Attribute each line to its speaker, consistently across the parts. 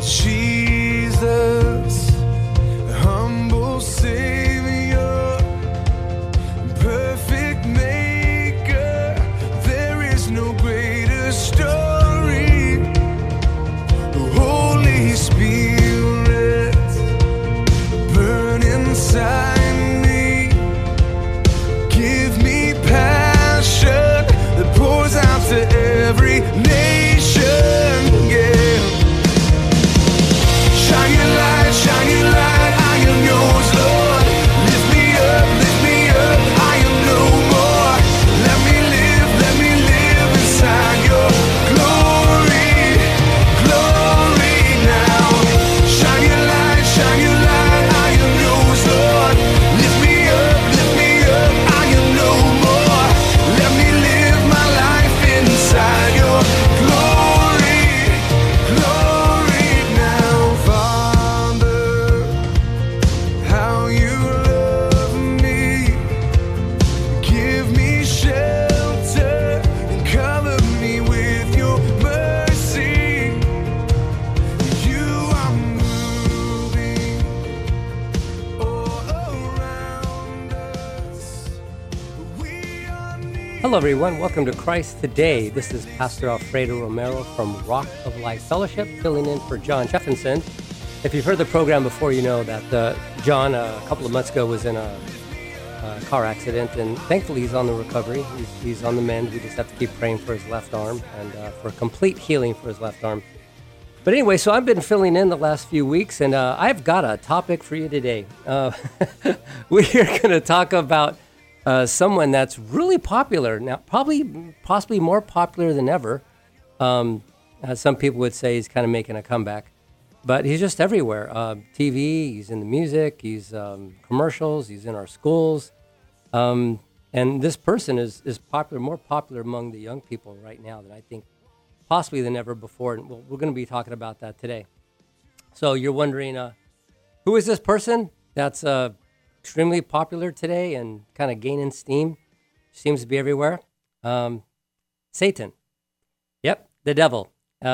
Speaker 1: Jesus, humble Savior, perfect Maker, there is no greater story. Holy Spirit, burn inside me, give me passion that pours out to every nation, yeah. Shine your light, I am yours, Lord. Lift me up, I am no more. Let me live inside your glory, glory now. Shine your light, I am yours, Lord. Lift me up, I am no more. Let me live my life inside your glory, glory now. Father, how you love me, give me shelter and cover me with your mercy. You are moving all around us. We are near.
Speaker 2: Hello, everyone. Welcome to Christ Today. This is Pastor Alfredo Romero from Rock of Life Fellowship, filling in for John Jefferson. If you've heard the program before, you know that John, a couple of months ago, was in a car accident, and thankfully he's on the recovery. He's on the mend. We just have to keep praying for his left arm and for complete healing for his left arm. But anyway, so I've been filling in the last few weeks, and I've got a topic for you today. We're going to talk about someone that's really popular now, possibly more popular than ever. As some people would say, he's kind of making a comeback, but he's just everywhere. TV, he's in the music, he's commercials, he's in our schools, and this person is popular, more popular among the young people right now than I think possibly than ever before. And we're going to be talking about that today. So you're wondering, who is this person that's extremely popular today and kind of gaining steam? Seems to be everywhere. Satan. Yep, the devil.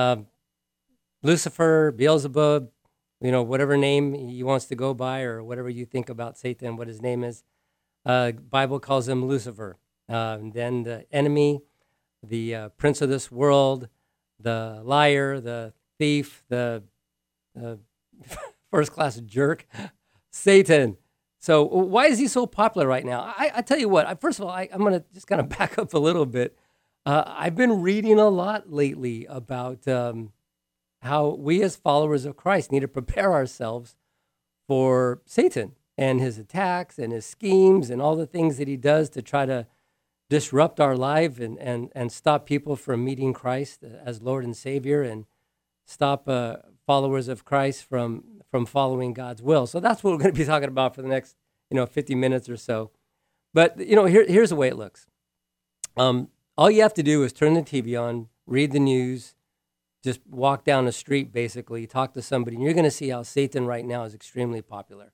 Speaker 2: Lucifer, Beelzebub, whatever name he wants to go by or whatever you think about Satan, what his name is. Bible calls him Lucifer. Then the enemy, the prince of this world, the liar, the thief, the first-class jerk, Satan. So why is he so popular right now? I tell you what, first of all, I'm going to just kind of back up a little bit. I've been reading a lot lately about how we as followers of Christ need to prepare ourselves for Satan and his attacks and his schemes and all the things that he does to try to disrupt our life and stop people from meeting Christ as Lord and Savior and stop followers of Christ from following God's will. So that's what we're going to be talking about for the next 50 minutes or so. But here's the way it looks. All you have to do is turn the TV on, read the news, just walk down the street, basically, talk to somebody, and you're going to see how Satan right now is extremely popular.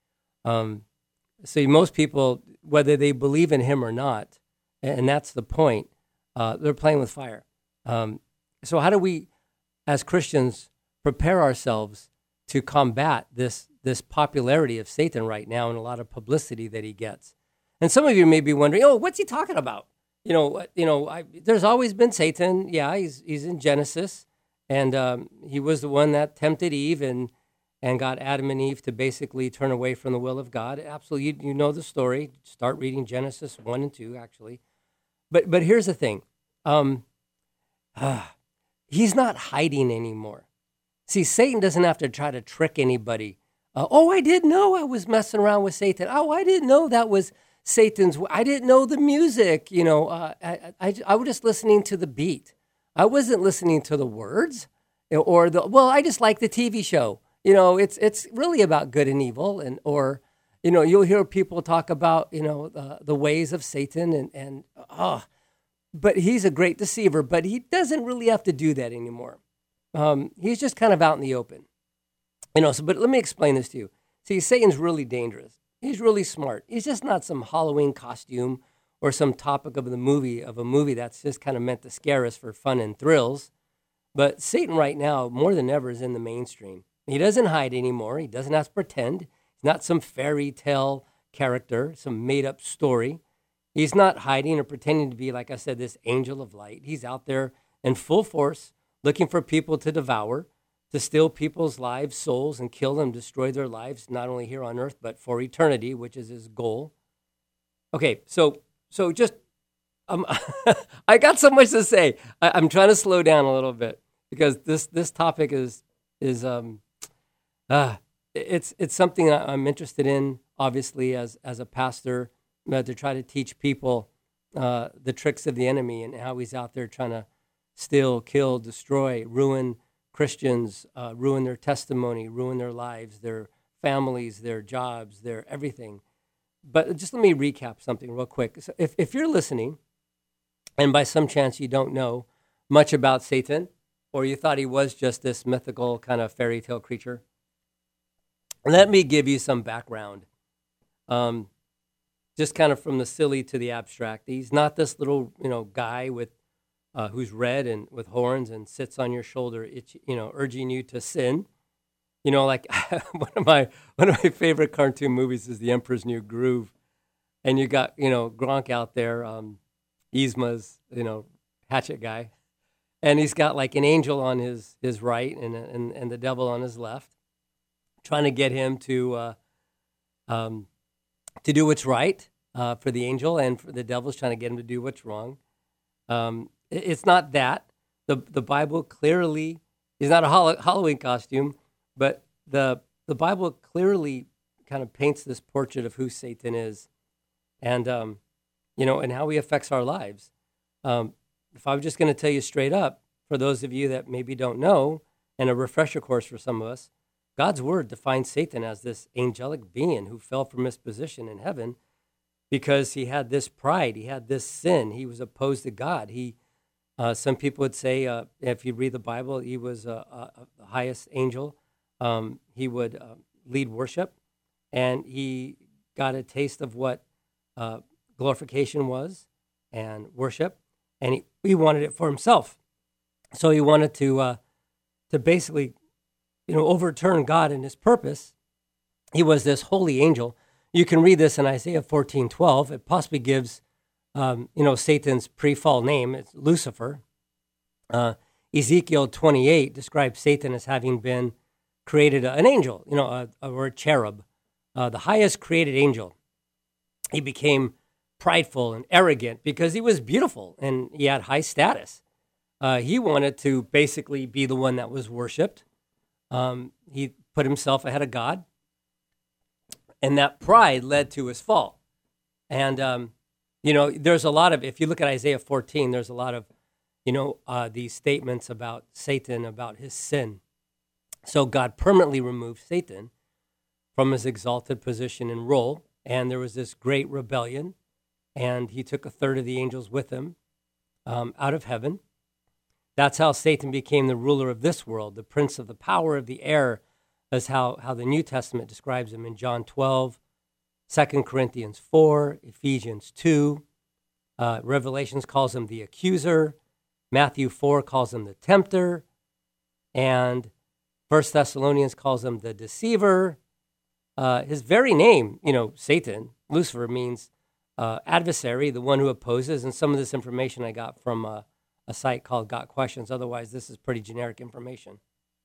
Speaker 2: So most people, whether they believe in him or not, and that's the point, they're playing with fire. So how do we, as Christians, prepare ourselves to combat this popularity of Satan right now and a lot of publicity that he gets? And some of you may be wondering, what's he talking about? There's always been Satan. Yeah, he's in Genesis. And he was the one that tempted Eve and got Adam and Eve to basically turn away from the will of God. Absolutely, you know the story. Start reading Genesis 1 and 2, actually. But here's the thing. He's not hiding anymore. See, Satan doesn't have to try to trick anybody. I didn't know I was messing around with Satan. I didn't know that was Satan's. I didn't know the music. I was just listening to the beat. I wasn't listening to the words I just like the TV show. It's really about good and evil. You'll hear people talk about, the ways of Satan but he's a great deceiver, but he doesn't really have to do that anymore. He's just kind of out in the open, but let me explain this to you. See, Satan's really dangerous. He's really smart. He's just not some Halloween costume or some topic of a movie that's just kind of meant to scare us for fun and thrills. But Satan right now, more than ever, is in the mainstream. He doesn't hide anymore. He doesn't have to pretend. He's not some fairy tale character, some made-up story. He's not hiding or pretending to be, like I said, this angel of light. He's out there in full force, looking for people to devour, to steal people's lives, souls, and kill them, destroy their lives, not only here on earth, but for eternity, which is his goal. Okay, so just, I got so much to say. I'm trying to slow down a little bit because this topic is it's something I'm interested in, obviously, as a pastor, to try to teach people the tricks of the enemy and how he's out there trying to steal, kill, destroy, ruin Christians, ruin their testimony, ruin their lives, their families, their jobs, their everything. But just let me recap something real quick. So if you're listening, and by some chance you don't know much about Satan, or you thought he was just this mythical kind of fairy tale creature, let me give you some background. Just kind of from the silly to the abstract. He's not this little, guy with who's red and with horns and sits on your shoulder, urging you to sin. Like one of my favorite cartoon movies is The Emperor's New Groove, and you got Gronk out there, Yzma's hatchet guy, and he's got like an angel on his right and the devil on his left, trying to get him to do what's right for the angel, and for the devil's trying to get him to do what's wrong. It's not that. The Bible clearly is not a Halloween costume, but the Bible clearly kind of paints this portrait of who Satan is, and and how he affects our lives. If I was just going to tell you straight up, for those of you that maybe don't know, and a refresher course for some of us, God's word defines Satan as this angelic being who fell from his position in heaven because he had this pride, he had this sin, he was opposed to God. Some people would say, if you read the Bible, he was the highest angel. He would lead worship, and he got a taste of what glorification was and worship, and he wanted it for himself. So he wanted to basically, overturn God and his purpose. He was this holy angel. You can read this in Isaiah 14:12. It possibly gives Satan's pre-fall name. It's Lucifer. Ezekiel 28 describes Satan as having been created an angel, or a cherub, the highest created angel. He became prideful and arrogant because he was beautiful and he had high status. He wanted to basically be the one that was worshipped. He put himself ahead of God, and that pride led to his fall. And there's a lot of, if you look at Isaiah 14, there's a lot of, these statements about Satan, about his sin. So God permanently removed Satan from his exalted position and role, and there was this great rebellion, and he took a third of the angels with him out of heaven. That's how Satan became the ruler of this world, the prince of the power of the air, is how the New Testament describes him in John 12, 2 Corinthians 4, Ephesians 2. Revelations calls him the accuser. Matthew 4 calls him the tempter. And 1 Thessalonians calls him the deceiver. His very name, Satan, Lucifer, means adversary, the one who opposes. And some of this information I got from a site called Got Questions. Otherwise, this is pretty generic information.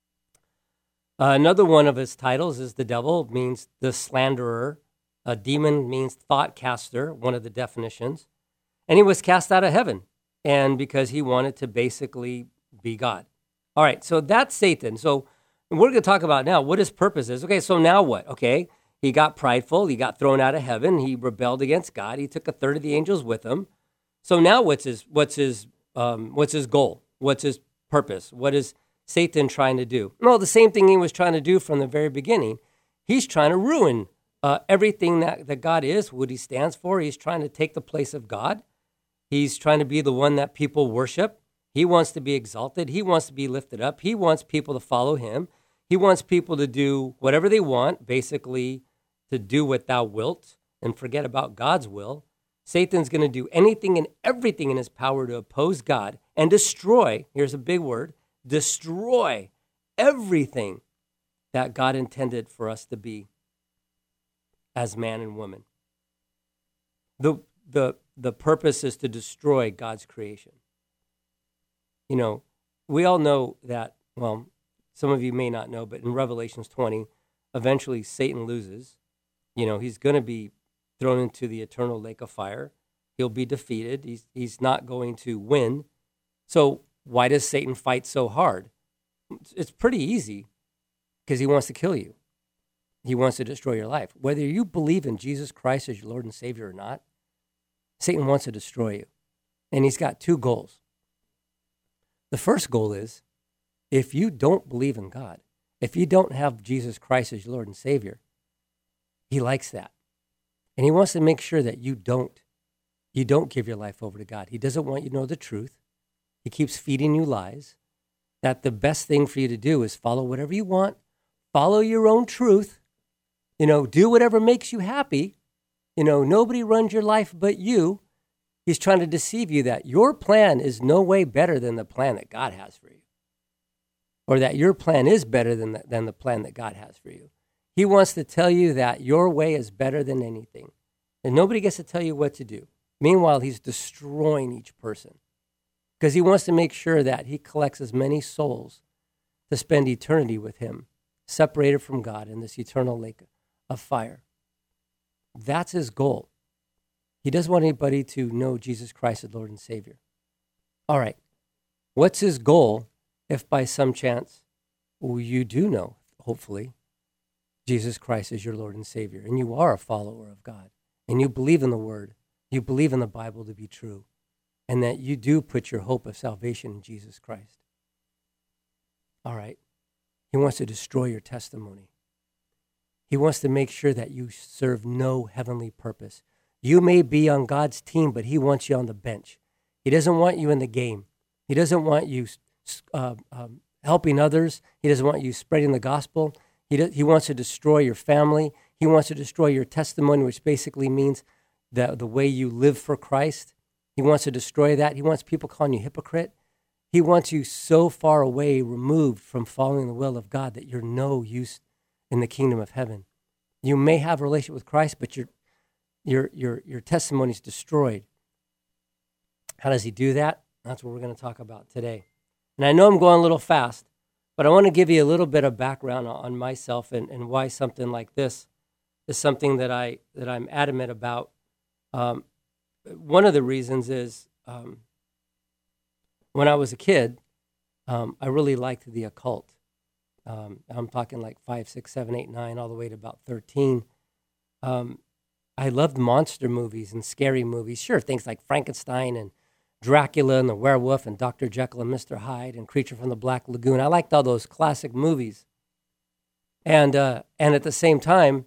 Speaker 2: Another one of his titles is the devil, means the slanderer. A demon means thought caster, one of the definitions. And he was cast out of heaven, and because he wanted to basically be God. All right, so that's Satan. So we're going to talk about now what his purpose is. Okay, so now what? Okay, he got prideful. He got thrown out of heaven. He rebelled against God. He took a third of the angels with him. So now what's his goal? What's his purpose? What is Satan trying to do? Well, the same thing he was trying to do from the very beginning. He's trying to ruin everything that God is, what he stands for. He's trying to take the place of God. He's trying to be the one that people worship. He wants to be exalted. He wants to be lifted up. He wants people to follow him. He wants people to do whatever they want, basically to do what thou wilt and forget about God's will. Satan's going to do anything and everything in his power to oppose God and destroy, here's a big word, destroy everything that God intended for us to be as man and woman. The purpose is to destroy God's creation. You know, we all know that, well, some of you may not know, but in Revelations 20, eventually Satan loses. You know, he's going to be thrown into the eternal lake of fire. He'll be defeated. He's not going to win. So why does Satan fight so hard? It's pretty easy, because he wants to kill you. He wants to destroy your life. Whether you believe in Jesus Christ as your Lord and Savior or not, Satan wants to destroy you. And he's got two goals. The first goal is, if you don't believe in God, if you don't have Jesus Christ as your Lord and Savior, he likes that. And he wants to make sure that you don't give your life over to God. He doesn't want you to know the truth. He keeps feeding you lies. That the best thing for you to do is follow whatever you want, follow your own truth, do whatever makes you happy. Nobody runs your life but you. He's trying to deceive you that your plan is no way better than the plan that God has for you, or that your plan is better than the plan that God has for you. He wants to tell you that your way is better than anything, and nobody gets to tell you what to do. Meanwhile, he's destroying each person, because he wants to make sure that he collects as many souls to spend eternity with him, separated from God in this eternal lake of fire. That's his goal. He doesn't want anybody to know Jesus Christ as Lord and Savior. All right. What's his goal if by some chance you do know, hopefully, Jesus Christ is your Lord and Savior, and you are a follower of God, and you believe in the Word, you believe in the Bible to be true, and that you do put your hope of salvation in Jesus Christ? All right. He wants to destroy your testimony. He wants to make sure that you serve no heavenly purpose. You may be on God's team, but he wants you on the bench. He doesn't want you in the game. He doesn't want you helping others. He doesn't want you spreading the gospel. He wants to destroy your family. He wants to destroy your testimony, which basically means that the way you live for Christ. He wants to destroy that. He wants people calling you hypocrite. He wants you so far away, removed from following the will of God, that you're no use in the kingdom of heaven. You may have a relationship with Christ, but your testimony is destroyed. How does he do that? That's what we're going to talk about today. And I know I'm going a little fast, but I want to give you a little bit of background on myself and why something like this is something that I'm adamant about. One of the reasons is when I was a kid, I really liked the occult. I'm talking like 5, 6, 7, 8, 9, all the way to about 13. I loved monster movies and scary movies. Sure, things like Frankenstein and Dracula and the Werewolf and Dr. Jekyll and Mr. Hyde and Creature from the Black Lagoon. I liked all those classic movies. And at the same time,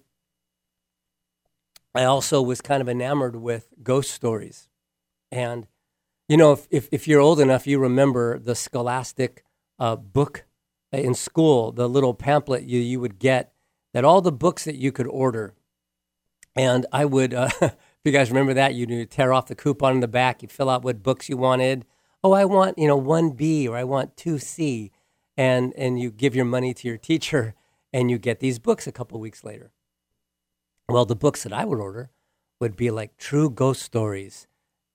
Speaker 2: I also was kind of enamored with ghost stories. And, if you're old enough, you remember the Scholastic book in school, the little pamphlet you would get, that all the books that you could order. And I would, if you guys remember that, you'd tear off the coupon in the back, you fill out what books you wanted. Oh, I want, 1B, or I want 2C. And you give your money to your teacher, and you get these books a couple weeks later. Well, the books that I would order would be like true ghost stories,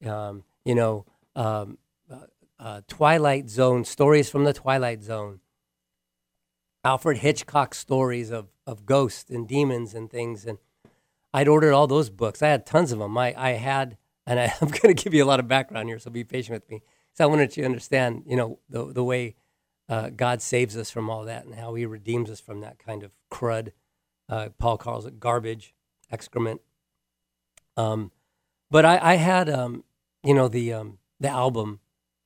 Speaker 2: Twilight Zone, stories from the Twilight Zone, Alfred Hitchcock stories of ghosts and demons and things. And I'd ordered all those books. I had tons of them. I'm going to give you a lot of background here, so be patient with me. So I wanted you to understand, the way God saves us from all that and how he redeems us from that kind of crud. Paul calls it garbage, excrement. But I had, the album,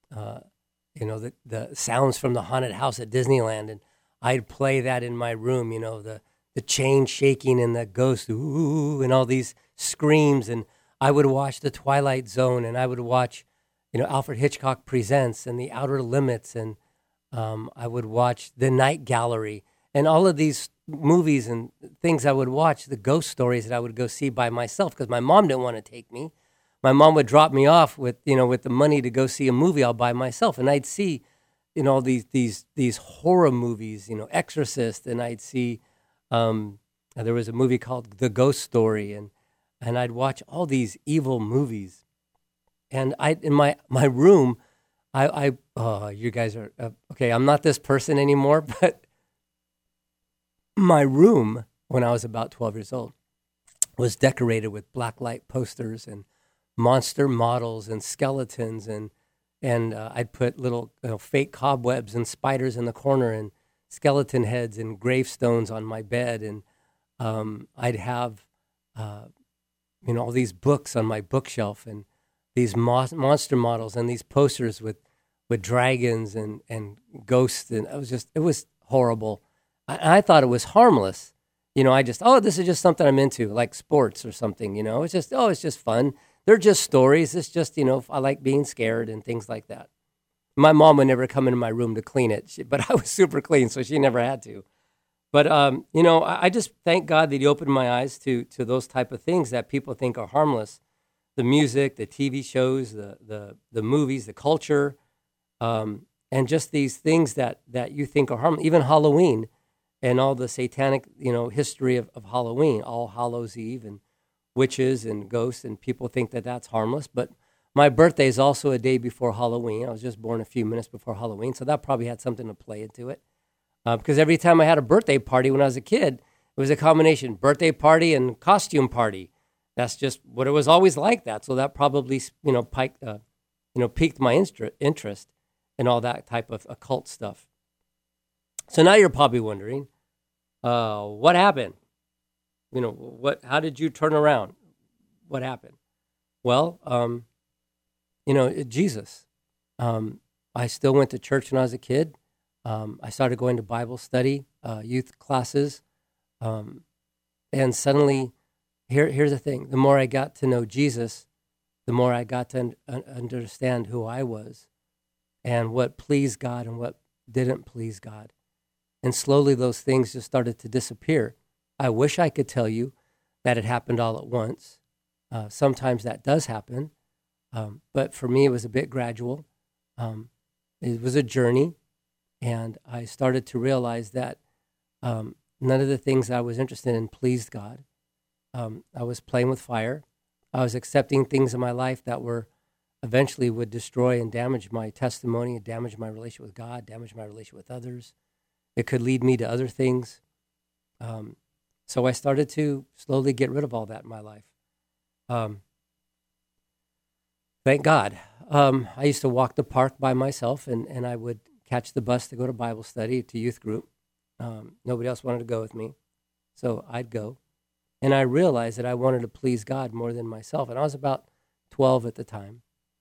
Speaker 2: the sounds from the haunted house at Disneyland, and I'd play that in my room, the chain shaking and the ghost, ooh, and all these screams. And I would watch The Twilight Zone, and I would watch, Alfred Hitchcock Presents and The Outer Limits, and I would watch The Night Gallery, and all of these movies and things I would watch, the ghost stories that I would go see by myself, because my mom didn't want to take me. My mom would drop me off with the money to go see a movie all by myself, and I'd see these horror movies, Exorcist, and I'd see there was a movie called The Ghost Story, and I'd watch all these evil movies, and in my room, you guys are okay. I'm not this person anymore, but my room when I was about 12 years old was decorated with black light posters and monster models and skeletons, and I'd put little fake cobwebs and spiders in the corner and skeleton heads and gravestones on my bed, and I'd have all these books on my bookshelf and these monster models and these posters with dragons and ghosts, and it was horrible. I thought it was harmless. This is just something I'm into, like sports or something, it's just fun. They're just stories. It's just, I like being scared and things like that. My mom would never come into my room to clean it, but I was super clean, so she never had to. But, I just thank God that he opened my eyes to those type of things that people think are harmless. The music, the TV shows, the movies, the culture, and just these things that you think are harmless, even Halloween. And all the satanic, history of Halloween, All Hallows Eve and witches and ghosts, and people think that that's harmless. But my birthday is also a day before Halloween. I was just born a few minutes before Halloween, so that probably had something to play into it. Because every time I had a birthday party when I was a kid, it was a combination birthday party and costume party. That's just what it was always like that. So that probably, piqued my interest in all that type of occult stuff. So now you're probably wondering, what happened? How did you turn around? What happened? Well, Jesus. I still went to church when I was a kid. I started going to Bible study, youth classes. And suddenly, here's the thing. The more I got to know Jesus, the more I got to understand who I was and what pleased God and what didn't please God. And slowly those things just started to disappear. I wish I could tell you that it happened all at once. Sometimes that does happen. But for me, it was a bit gradual. It was a journey. And I started to realize that none of the things I was interested in pleased God. I was playing with fire. I was accepting things in my life that were eventually would destroy and damage my testimony, and damage my relationship with God, damage my relationship with others. It could lead me to other things. So I started to slowly get rid of all that in my life. Thank God. I used to walk the park by myself, and I would catch the bus to go to Bible study, to youth group. Nobody else wanted to go with me, so I'd go. And I realized that I wanted to please God more than myself. And I was about 12 at the time.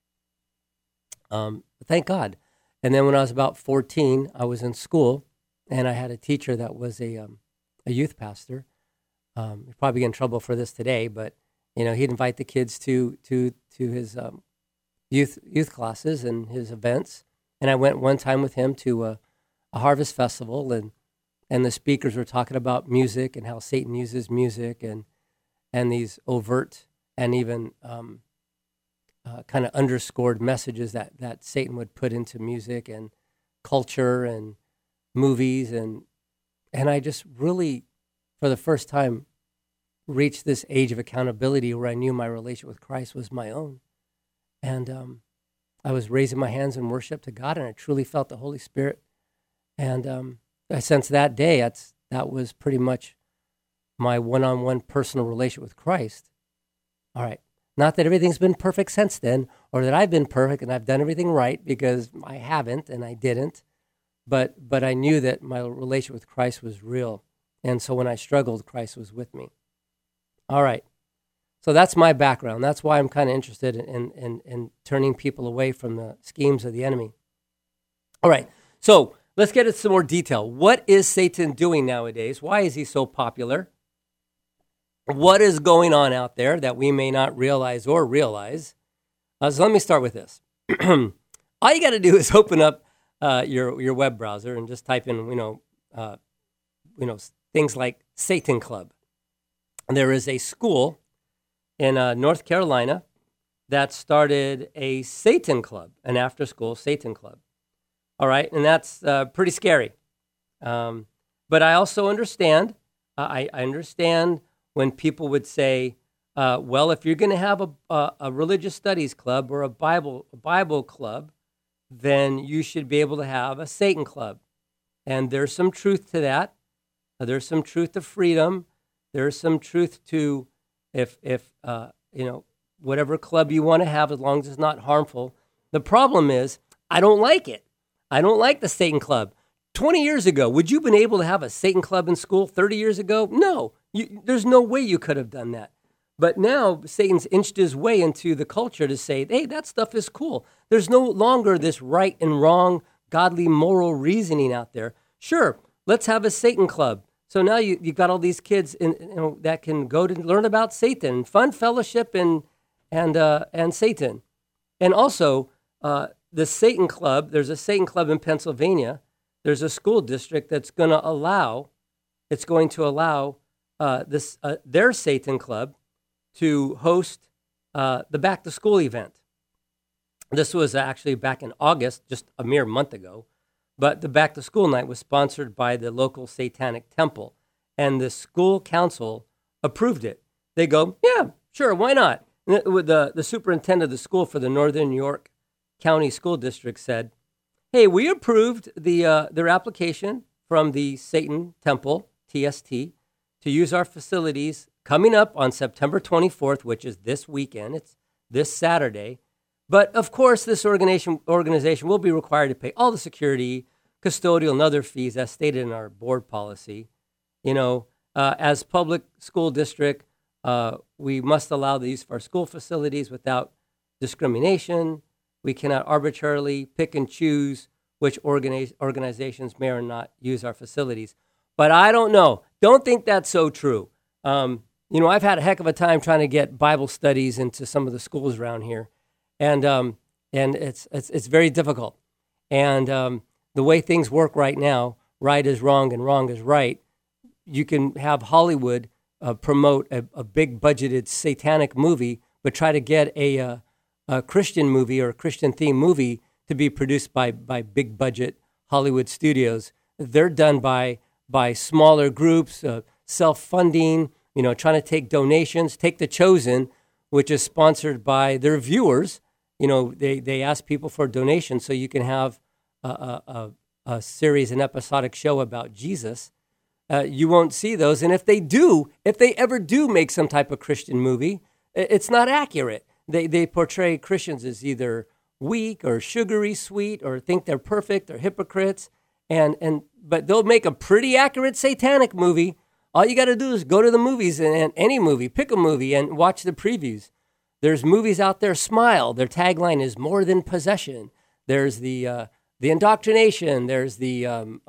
Speaker 2: Thank God. And then when I was about 14, I was in school, and I had a teacher that was a youth pastor. He'd probably get in trouble for this today, but he'd invite the kids to his youth classes and his events. And I went one time with him to a harvest festival, and the speakers were talking about music and how Satan uses music and these overt and even kind of underscored messages that Satan would put into music and culture and movies, and I just really, for the first time, reached this age of accountability where I knew my relationship with Christ was my own, and I was raising my hands in worship to God, and I truly felt the Holy Spirit, and since that day, that was pretty much my one-on-one personal relationship with Christ. All right. Not that everything's been perfect since then, or that I've been perfect and I've done everything right, because I haven't and I didn't. But I knew that my relationship with Christ was real. And so when I struggled, Christ was with me. All right. So that's my background. That's why I'm kind of interested in turning people away from the schemes of the enemy. All right. So let's get into some more detail. What is Satan doing nowadays? Why is he so popular? What is going on out there that we may not realize or realize? So let me start with this. All you got to do is open up your web browser and just type in, things like Satan Club. And there is a school in North Carolina that started a Satan Club, an after-school Satan Club. All right, and that's pretty scary. But I also understand. I understand when people would say, "Well, if you're going to have a religious studies club or a Bible club, then you should be able to have a Satan club." And there's some truth to that. There's some truth to freedom. There's some truth to if whatever club you want to have, as long as it's not harmful. The problem is, I don't like it. I don't like the Satan club. 20 years ago, would you have been able to have a Satan club in school 30 years ago? No, there's no way you could have done that. But now Satan's inched his way into the culture to say, hey, that stuff is cool. There's no longer this right and wrong, godly, moral reasoning out there. Sure, let's have a Satan club. So now you've got all these kids that can go to learn about Satan, fun fellowship and Satan. And also, the Satan club, there's a Satan club in Pennsylvania. There's a school district that's going to allow their Satan club to host the back to school event. This was actually back in August, just a mere month ago. But the back to school night was sponsored by the local Satanic temple, and the school council approved it. They go, yeah, sure, why not? And the superintendent of the school for the Northern New York County School District said, hey, we approved their application from the Satan Temple, TST, to use our facilities coming up on September 24th, which is this weekend. It's this Saturday. But, of course, this organization will be required to pay all the security, custodial, and other fees as stated in our board policy. As public school district, we must allow the use of our school facilities without discrimination. We cannot arbitrarily pick and choose which organizations may or not use our facilities. But I don't know. Don't think that's so true. I've had a heck of a time trying to get Bible studies into some of the schools around here. And it's very difficult. And the way things work right now, right is wrong and wrong is right. You can have Hollywood promote a big budgeted satanic movie, but try to get a Christian movie or a Christian themed movie to be produced by big budget Hollywood studios. They're done by smaller groups, self-funding, trying to take donations. Take The Chosen, which is sponsored by their viewers. They ask people for donations so you can have a series, an episodic show about Jesus. You won't see those. And if they ever do make some type of Christian movie, it's not accurate. They portray Christians as either weak or sugary sweet or think they're perfect or hypocrites. But they'll make a pretty accurate satanic movie. All you got to do is go to the movies and any movie, pick a movie and watch the previews. There's movies out there, Smile. Their tagline is more than possession. There's the indoctrination. There's the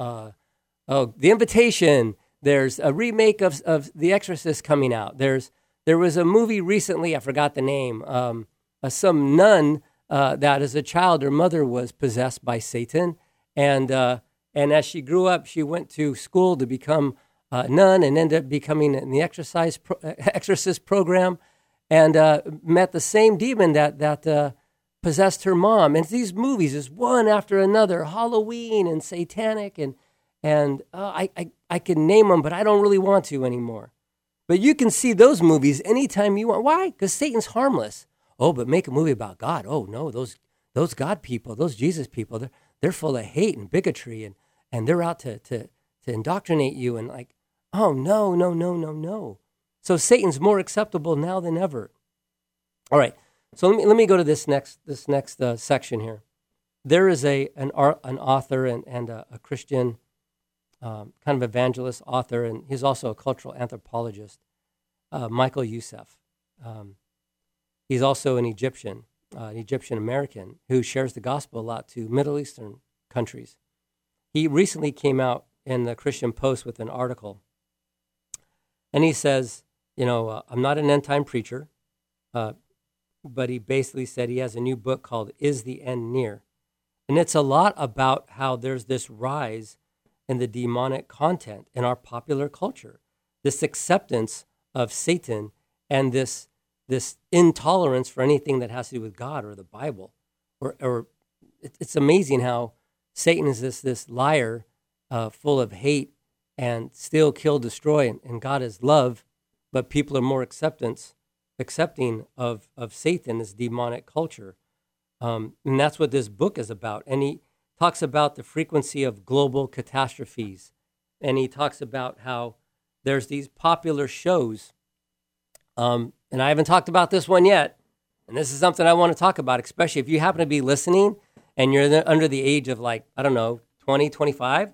Speaker 2: Invitation. There's a remake of The Exorcist coming out. There was a movie recently, I forgot the name, some nun that as a child, her mother was possessed by Satan. And as she grew up, she went to school to become a nun and ended up becoming in the exorcist program and met the same demon that possessed her mom. And these movies is one after another, Halloween and satanic, and I can name them, but I don't really want to anymore. But you can see those movies anytime you want. Why? Because Satan's harmless. Oh, but make a movie about God. Oh, no, those God people, those Jesus people, they're full of hate and bigotry, and they're out to indoctrinate you. And like, oh, no. So Satan's more acceptable now than ever. All right, so let me go to this next section here. There is an author and a Christian kind of evangelist author, and he's also a cultural anthropologist, Michael Youssef. He's also an Egyptian American who shares the gospel a lot to Middle Eastern countries. He recently came out in the Christian Post with an article, and he says, I'm not an end-time preacher, but he basically said he has a new book called Is the End Near? And it's a lot about how there's this rise in the demonic content in our popular culture, this acceptance of Satan and this intolerance for anything that has to do with God or the Bible. Or it's amazing how Satan is this liar full of hate and steal, kill, destroy, and God is love, but people are more accepting of Satan as demonic culture. And that's what this book is about. And he talks about the frequency of global catastrophes. And he talks about how there's these popular shows. And I haven't talked about this one yet. And this is something I want to talk about, especially if you happen to be listening and you're under the age of 20, 25,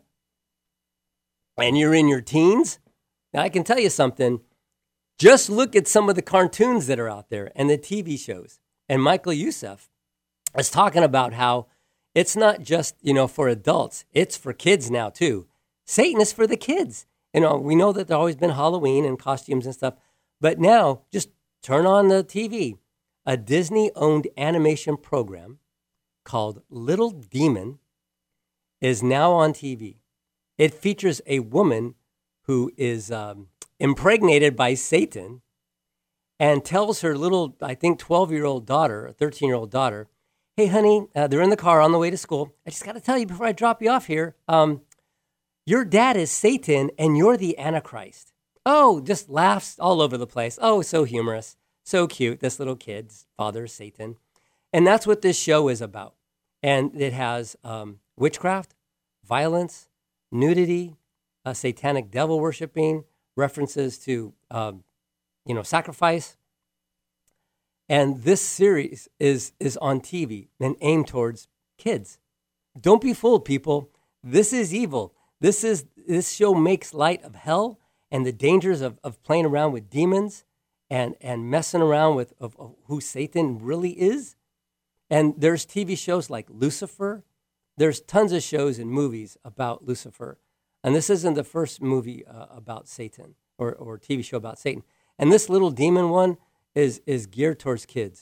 Speaker 2: and you're in your teens. Now, I can tell you something. Just look at some of the cartoons that are out there and the TV shows. And Michael Youssef is talking about how it's not just, for adults. It's for kids now, too. Satan is for the kids. We know that there's always been Halloween and costumes and stuff. But now, just turn on the TV. A Disney-owned animation program called Little Demon is now on TV. It features a woman who is impregnated by Satan and tells her little, I think, 12-year-old daughter, a 13-year-old daughter, hey, honey, they're in the car on the way to school. I just got to tell you before I drop you off here, your dad is Satan and you're the Antichrist. Oh, just laughs all over the place. Oh, so humorous, so cute. This little kid's father is Satan. And that's what this show is about. And it has witchcraft, violence, nudity, satanic devil worshiping, references to, sacrifice. And this series is on TV and aimed towards kids. Don't be fooled, people. This is evil. This show makes light of hell and the dangers of playing around with demons and messing around with of who Satan really is. And there's TV shows like Lucifer. There's tons of shows and movies about Lucifer. And this isn't the first movie about Satan or TV show about Satan. And this Little Demon one is geared towards kids.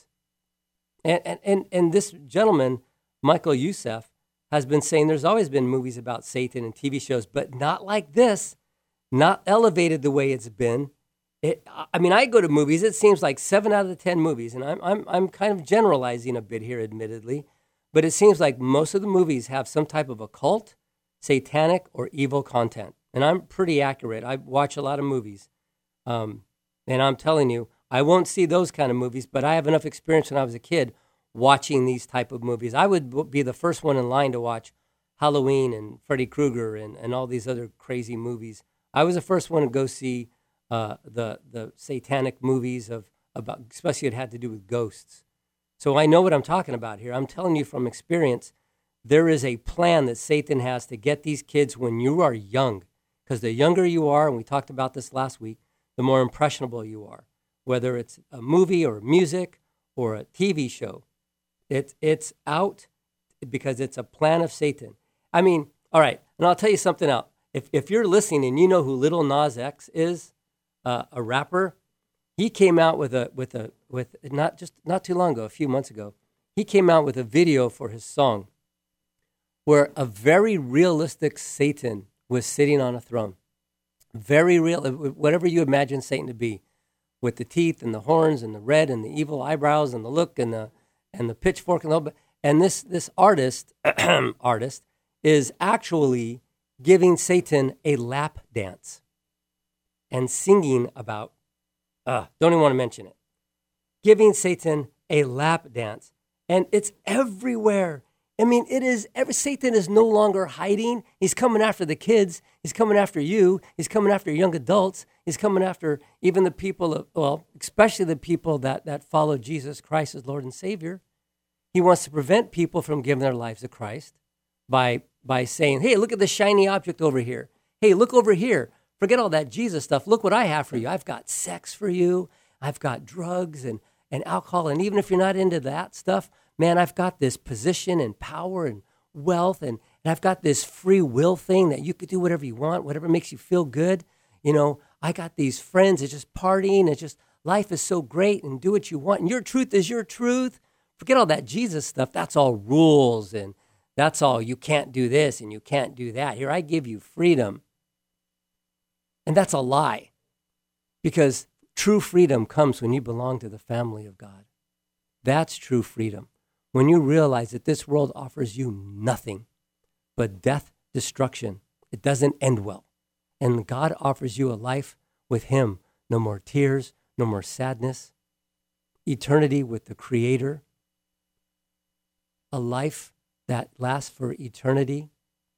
Speaker 2: And this gentleman, Michael Youssef, has been saying there's always been movies about Satan and TV shows, but not like this, not elevated the way it's been. I go to movies, it seems like 7 out of the 10 movies, and I'm kind of generalizing a bit here, admittedly, but it seems like most of the movies have some type of occult, satanic, or evil content. And I'm pretty accurate. I watch a lot of movies. And I'm telling you, I won't see those kind of movies, but I have enough experience when I was a kid watching these type of movies. I would be the first one in line to watch Halloween and Freddy Krueger and all these other crazy movies. I was the first one to go see the satanic movies about, especially it had to do with ghosts. So I know what I'm talking about here. I'm telling you from experience, there is a plan that Satan has to get these kids when you are young. Because the younger you are, and we talked about this last week, the more impressionable you are. Whether it's a movie or music or a TV show, it's out because it's a plan of Satan. All right, and I'll tell you something else. If you're listening and you know who Lil Nas X is, a rapper, he came out with not too long ago, a few months ago, he came out with a video for his song where a very realistic Satan was sitting on a throne. Very real, whatever you imagine Satan to be, with the teeth and the horns and the red and the evil eyebrows and the look and the pitchfork and all. And this artist is actually giving Satan a lap dance and singing about, don't even want to mention it, giving Satan a lap dance. And it's everywhere. Satan is no longer hiding. He's coming after the kids. He's coming after you. He's coming after young adults. He's coming after even the people, especially the people that follow Jesus Christ as Lord and Savior. He wants to prevent people from giving their lives to Christ by saying, hey, look at the shiny object over here. Hey, look over here. Forget all that Jesus stuff. Look what I have for you. I've got sex for you. I've got drugs and alcohol. And even if you're not into that stuff, man, I've got this position and power and wealth. And I've got this free will thing that you could do whatever you want, whatever makes you feel good. I got these friends. It's just partying. It's just life is so great and do what you want. And your truth is your truth. Forget all that Jesus stuff. That's all rules. And that's all. You can't do this and you can't do that. Here, I give you freedom. And that's a lie, because true freedom comes when you belong to the family of God. That's true freedom. When you realize that this world offers you nothing but death, destruction. It doesn't end well. And God offers you a life with him. No more tears, no more sadness. Eternity with the Creator. A life that lasts for eternity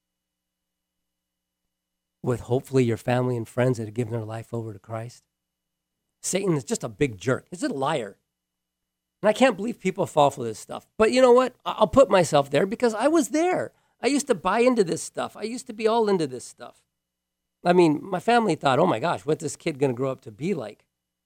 Speaker 2: with hopefully your family and friends that have given their life over to Christ. Satan is just a big jerk. He's a liar. And I can't believe people fall for this stuff. But you know what? I'll put myself there because I was there. I used to buy into this stuff. I used to be all into this stuff. I mean, my family thought, oh my gosh, what's this kid going to grow up to be like?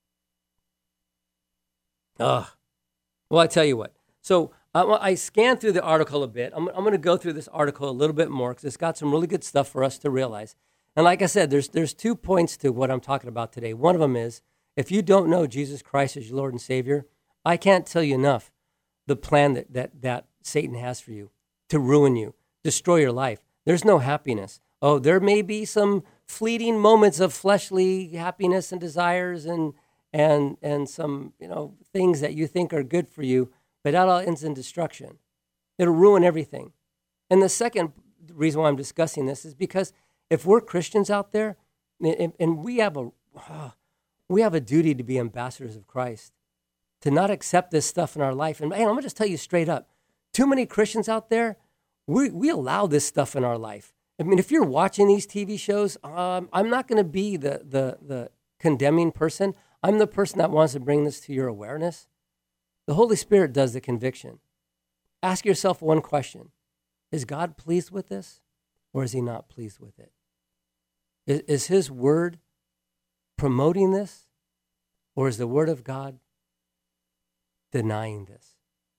Speaker 2: Well, I tell you what. So I scanned through the article a bit. I'm going to go through this article a little bit more because it's got some really good stuff for us to realize. And like I said, there's 2 points to what I'm talking about today. One of them is, if you don't know Jesus Christ as your Lord and Savior, I can't tell you enough the plan that Satan has for you to ruin you, destroy your life. There's no happiness. Oh, there may be some fleeting moments of fleshly happiness and desires and some, things that you think are good for you, but that all ends in destruction. It'll ruin everything. And the second reason why I'm discussing this is because if we're Christians out there, and we have a duty to be ambassadors of Christ, to not accept this stuff in our life. And I'm going to just tell you straight up, too many Christians out there, we allow this stuff in our life. I mean, if you're watching these TV shows, I'm not going to be the condemning person. I'm the person that wants to bring this to your awareness. The Holy Spirit does the conviction. Ask yourself one question. Is God pleased with this, or is he not pleased with it? Is his word promoting this, or is the word of God denying this?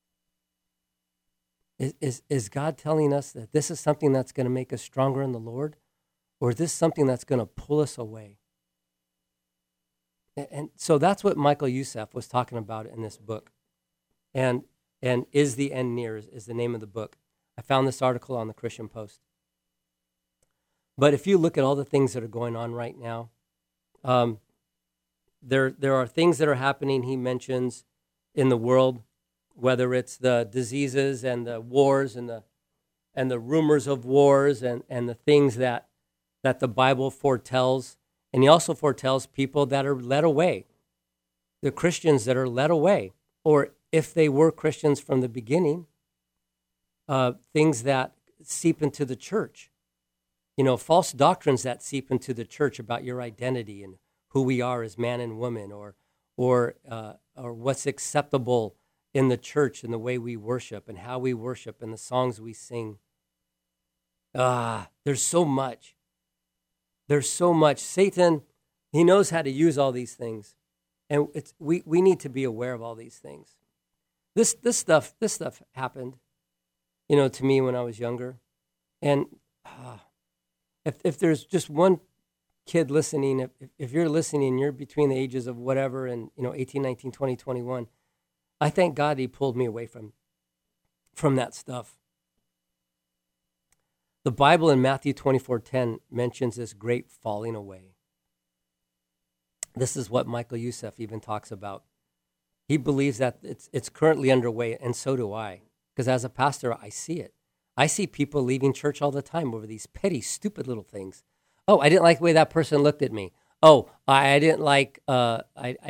Speaker 2: Is God telling us that this is something that's going to make us stronger in the Lord, or is this something that's going to pull us away? And so that's what Michael Youssef was talking about in this book. And Is the End Near is the name of the book. I found this article on the Christian Post. But if you look at all the things that are going on right now, there are things that are happening, he mentions, in the world, whether it's the diseases and the wars and the rumors of wars and the things that the Bible foretells. And he also foretells people that are led away, the Christians that are led away, or if they were Christians from the beginning, things that seep into the church. False doctrines that seep into the church about your identity and who we are as man and woman, or what's acceptable in the church and the way we worship and how we worship and the songs we sing. There's so much. There's so much. Satan, he knows how to use all these things. And we need to be aware of all these things. This stuff happened, to me when I was younger. And if there's just one kid listening, if you're listening, you're between the ages of whatever and 18, 19, 20, 21, I thank God he pulled me away from that stuff. The Bible in Matthew 24:10 mentions this great falling away. This is what Michael Youssef even talks about. He believes that it's currently underway, and so do I. Because as a pastor, I see it. I see people leaving church all the time over these petty, stupid little things. Oh, I didn't like the way that person looked at me. Oh, I didn't like the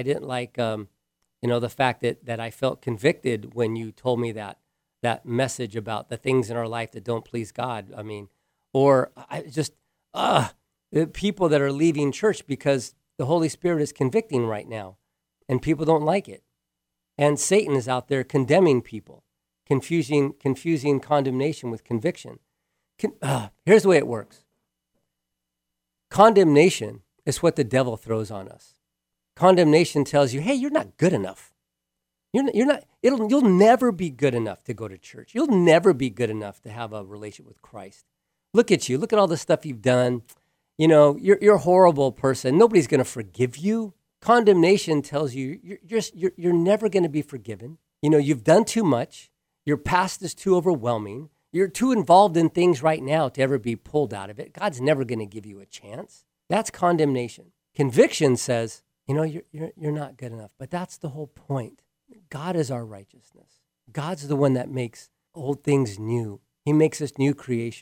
Speaker 2: fact that I felt convicted when you told me that message about the things in our life that don't please God. I mean, or I just the people that are leaving church because the Holy Spirit is convicting right now, and people don't like it. And Satan is out there condemning people, confusing condemnation with conviction. Here's the way it works. Condemnation is what the devil throws on us. Condemnation tells you, hey, you're not good enough. You're not. You'll never be good enough to go to church. You'll never be good enough to have a relationship with Christ. Look at you. Look at all the stuff you've done. You're a horrible person. Nobody's going to forgive you. Condemnation tells you you're never going to be forgiven. You've done too much. Your past is too overwhelming. You're too involved in things right now to ever be pulled out of it. God's never going to give you a chance. That's condemnation. Conviction says, you're not good enough. But that's the whole point. God is our righteousness. God's the one that makes old things new. He makes us new creation.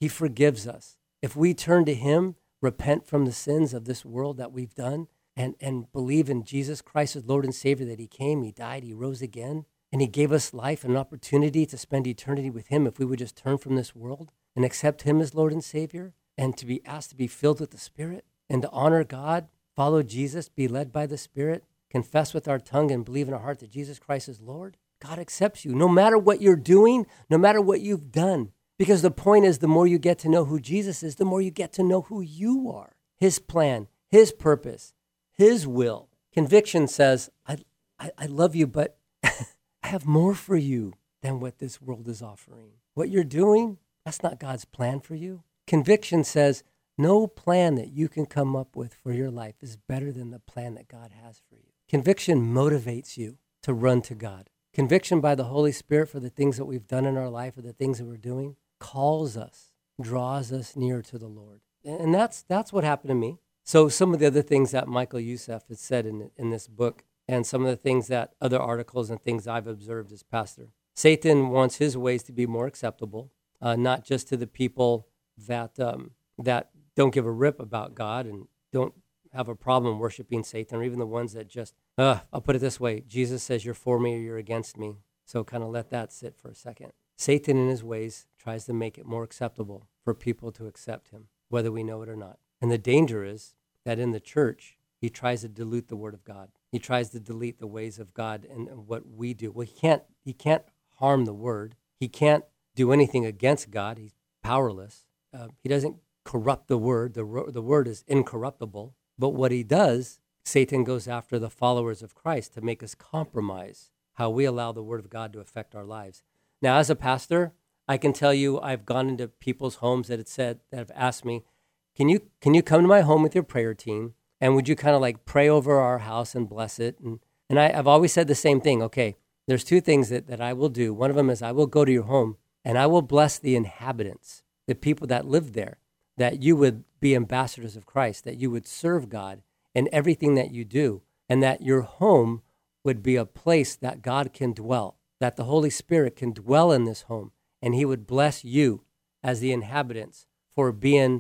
Speaker 2: He forgives us. If we turn to him, repent from the sins of this world that we've done, and believe in Jesus Christ as Lord and Savior, that he came, he died, he rose again, and he gave us life and an opportunity to spend eternity with him if we would just turn from this world and accept him as Lord and Savior, and to be asked to be filled with the Spirit and to honor God, follow Jesus, be led by the Spirit, confess with our tongue and believe in our heart that Jesus Christ is Lord. God accepts you no matter what you're doing, no matter what you've done. Because the point is, the more you get to know who Jesus is, the more you get to know who you are, his plan, his purpose, his will. Conviction says, I love you, but I have more for you than what this world is offering. What you're doing, that's not God's plan for you. Conviction says, no plan that you can come up with for your life is better than the plan that God has for you. Conviction motivates you to run to God. Conviction by the Holy Spirit for the things that we've done in our life or the things that we're doing calls us, draws us near to the Lord. And that's what happened to me. So some of the other things that Michael Youssef has said in this book, and some of the things that other articles and things I've observed as pastor. Satan wants his ways to be more acceptable, not just to the people that don't give a rip about God and don't have a problem worshiping Satan, or even the ones that just, I'll put it this way, Jesus says you're for me or you're against me. So kind of let that sit for a second. Satan in his ways tries to make it more acceptable for people to accept him, whether we know it or not. And the danger is that in the church, he tries to dilute the word of God. He tries to delete the ways of God and what we do. Well, he can't harm the word. He can't do anything against God. He's powerless. He doesn't corrupt the word. The word is incorruptible. But what he does, Satan goes after the followers of Christ to make us compromise how we allow the word of God to affect our lives. Now, as a pastor, I can tell you I've gone into people's homes that have asked me, can you come to my home with your prayer team? And would you kind of like pray over our house and bless it? And I've always said the same thing. Okay, there's two things that I will do. One of them is I will go to your home and I will bless the inhabitants, the people that live there, that you would be ambassadors of Christ, that you would serve God in everything that you do, and that your home would be a place that God can dwell, that the Holy Spirit can dwell in this home, and he would bless you as the inhabitants for being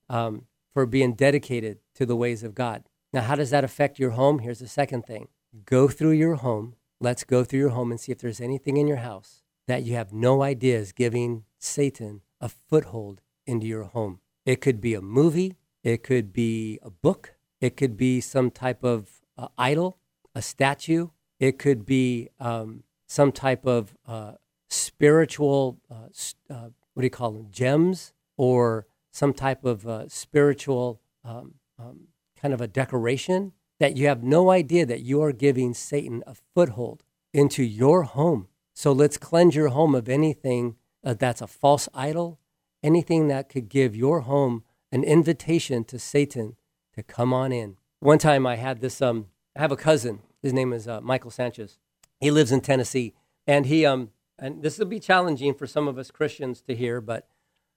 Speaker 2: dedicated to the ways of God. Now, how does that affect your home? Here's the second thing. Go through your home. Let's go through your home and see if there's anything in your house that you have no idea is giving Satan a foothold into your home. It could be a movie. It could be a book. It could be some type of idol, a statue. It could be some type of spiritual, gems, or some type of spiritual kind of a decoration that you have no idea that you are giving Satan a foothold into your home. So let's cleanse your home of anything that's a false idol, anything that could give your home an invitation to Satan to come on in. One time I had this, I have a cousin. His name is Michael Sanchez. He lives in Tennessee. And and this will be challenging for some of us Christians to hear, but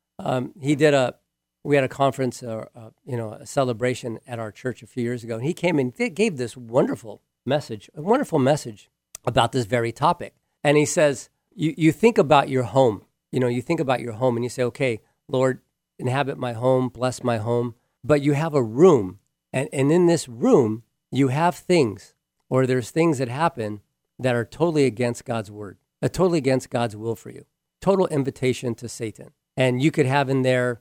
Speaker 2: we had a conference, a celebration at our church a few years ago. And he came and gave this wonderful message about this very topic. And he says, you think about your home. You think about your home and you say, okay, Lord, inhabit my home, bless my home. But you have a room. And in this room, you have things, or there's things that happen that are totally against God's word, totally against God's will for you. Total invitation to Satan. And you could have in there,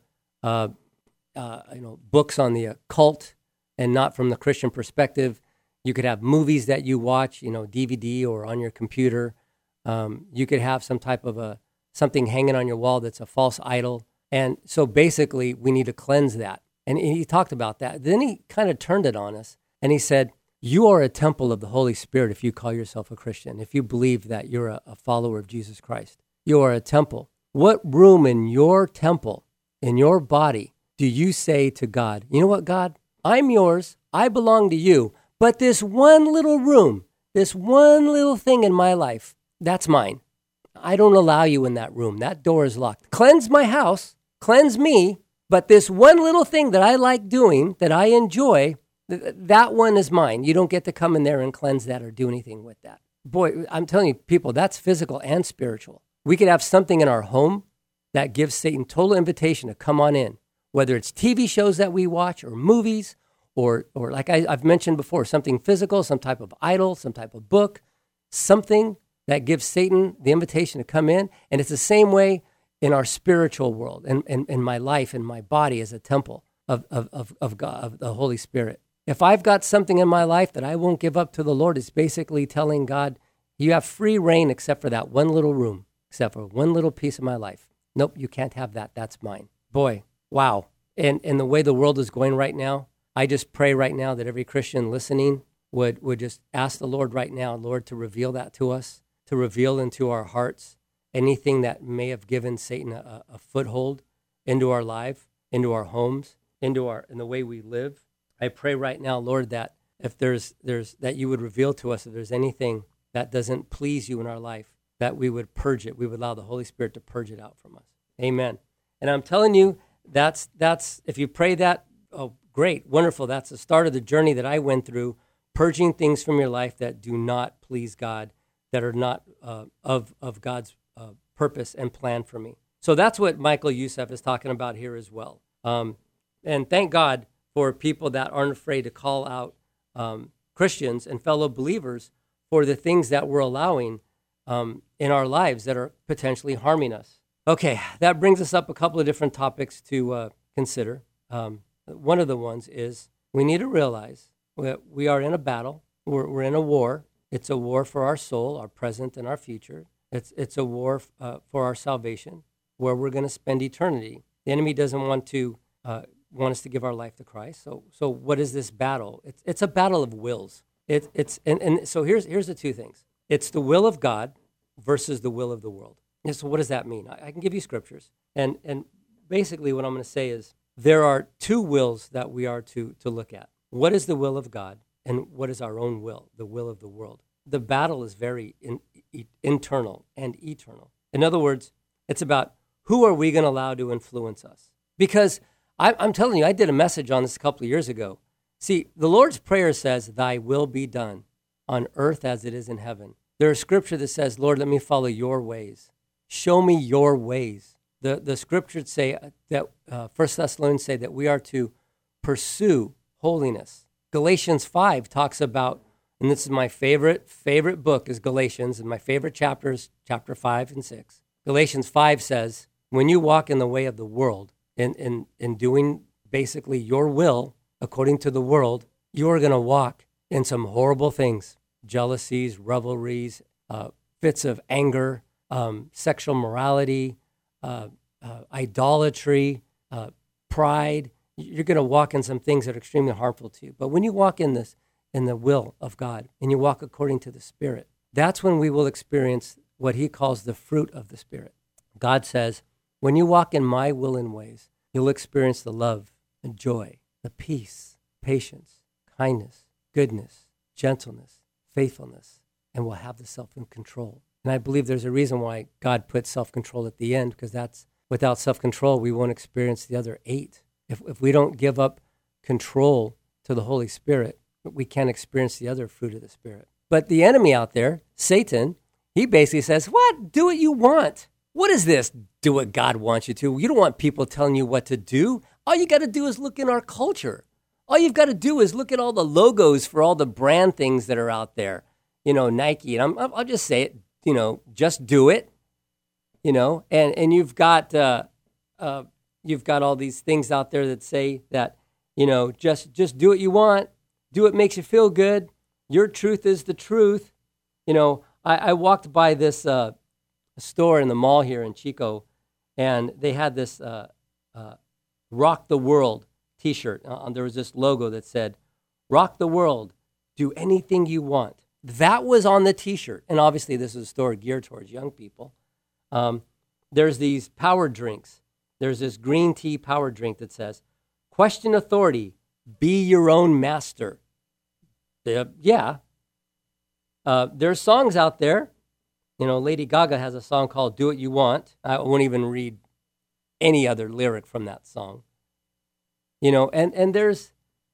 Speaker 2: books on the occult and not from the Christian perspective. You could have movies that you watch, DVD or on your computer. You could have some type of something hanging on your wall that's a false idol. And so basically we need to cleanse that. And he talked about that. Then he kind of turned it on us and he said, you are a temple of the Holy Spirit if you call yourself a Christian, if you believe that you're a follower of Jesus Christ. You are a temple. What room in your temple, in your body, do you say to God, you know what, God, I'm yours, I belong to you, but this one little room, this one little thing in my life, that's mine. I don't allow you in that room. That door is locked. Cleanse my house, cleanse me, but this one little thing that I like doing, that I enjoy, that one is mine. You don't get to come in there and cleanse that or do anything with that. Boy, I'm telling you, people, that's physical and spiritual. We could have something in our home that gives Satan total invitation to come on in, whether it's TV shows that we watch or movies or like I've mentioned before, something physical, some type of idol, some type of book, something that gives Satan the invitation to come in. And it's the same way in our spiritual world and in my life and my body as a temple of God, of the Holy Spirit. If I've got something in my life that I won't give up to the Lord, it's basically telling God, you have free reign except for that one little room, except for one little piece of my life. Nope, you can't have that. That's mine. Boy, wow. And the way the world is going right now, I just pray right now that every Christian listening would just ask the Lord right now, Lord, to reveal that to us, to reveal into our hearts anything that may have given Satan a foothold into our life, into our homes, in the way we live. I pray right now, Lord, that if there's that you would reveal to us if there's anything that doesn't please you in our life, that we would purge it. We would allow the Holy Spirit to purge it out from us. Amen. And I'm telling you, that's if you pray that, oh, great, wonderful. That's the start of the journey that I went through, purging things from your life that do not please God, that are not of God's purpose and plan for me. So that's what Michael Youssef is talking about here as well. And thank God for people that aren't afraid to call out Christians and fellow believers for the things that we're allowing in our lives that are potentially harming us. Okay, that brings us up a couple of different topics to consider. One of the ones is we need to realize that we are in a battle. We're in a war. It's a war for our soul, our present and our future. It's a war for our salvation, where we're going to spend eternity. The enemy doesn't want us to give our life to Christ. So what is this battle? It's a battle of wills. So here's the two things. It's the will of God versus the will of the world. And so what does that mean? I can give you scriptures. And basically what I'm going to say is there are two wills that we are to look at. What is the will of God and what is our own will, the will of the world? The battle is very internal and eternal. In other words, it's about who are we going to allow to influence us? Because I'm telling you, I did a message on this a couple of years ago. See, the Lord's Prayer says, thy will be done on earth as it is in heaven. There's scripture that says, Lord, let me follow your ways. Show me your ways. The scriptures say that, 1 Thessalonians say that we are to pursue holiness. Galatians 5 talks about, and this is my favorite book is Galatians, and my favorite chapters, chapter 5 and 6. Galatians 5 says, when you walk in the way of the world, in doing basically your will according to the world, you are going to walk in some horrible things, jealousies, revelries, fits of anger, sexual morality, idolatry, pride. You're going to walk in some things that are extremely harmful to you. But when you walk in the will of God and you walk according to the Spirit, that's when we will experience what he calls the fruit of the Spirit. God says, when you walk in my will and ways, you'll experience the love, the joy, the peace, patience, kindness, goodness, gentleness, faithfulness, and will have the self-control. And I believe there's a reason why God put self-control at the end, because that's without self-control, we won't experience the other 8. If we don't give up control to the Holy Spirit, we can't experience the other fruit of the Spirit. But the enemy out there, Satan, he basically says, what? Do what you want. What is this? Do what God wants you to. You don't want people telling you what to do. All you got to do is look in our culture. All you've got to do is look at all the logos for all the brand things that are out there. You know, Nike, and I'll just say it, you know, just do it. You know, and you've got all these things out there that say that, you know, just do what you want. Do what makes you feel good. Your truth is the truth. You know, I walked by this store in the mall here in Chico, and they had this Rock the World t-shirt. There was this logo that said, Rock the World, do anything you want. That was on the t-shirt. And obviously this is a store geared towards young people. There's these power drinks. There's this green tea power drink that says, question authority, be your own master. Yeah. There's songs out there. You know, Lady Gaga has a song called Do What You Want. I won't even read any other lyric from that song. You know, and there's